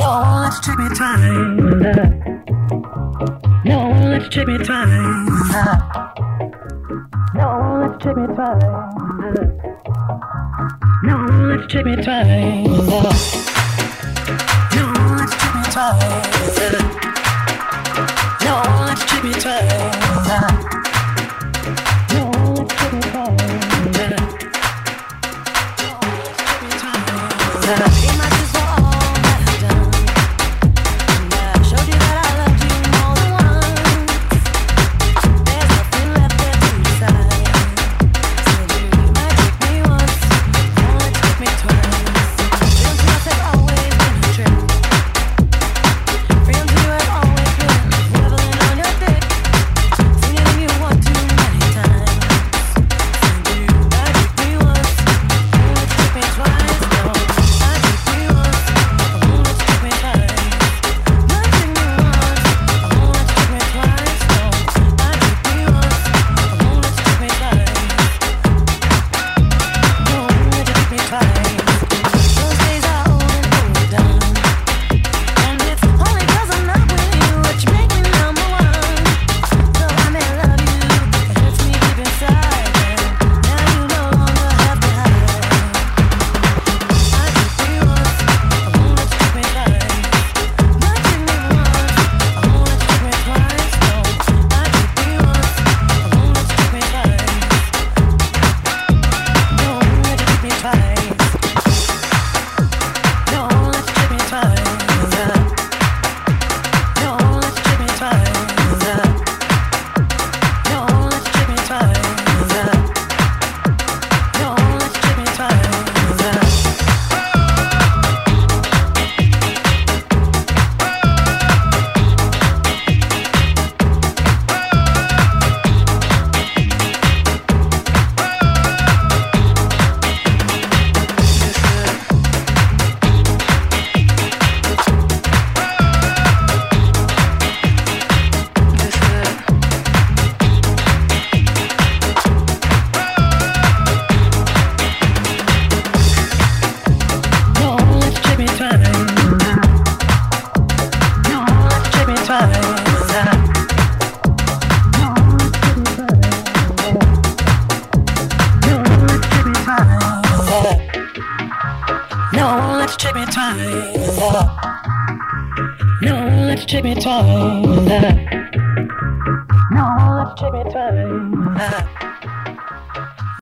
let's take me time. No, let's take me time. No, let's take me time. No, let's take me time. No, let's take me time. No, let's take me time. No, let's take me time. Pretty much is all that I've done. And I showed you that I loved you more than once. There's nothing left there to decide. Said you might take me once, now let's take me twice. Freedom to us has always been a trick. Freedom to you has always been swiveling on your dick. Singing if you want too many times. Said you might take me once, now let's take me twice. No, let's take me time. No, let's take me time. No, let's take me time.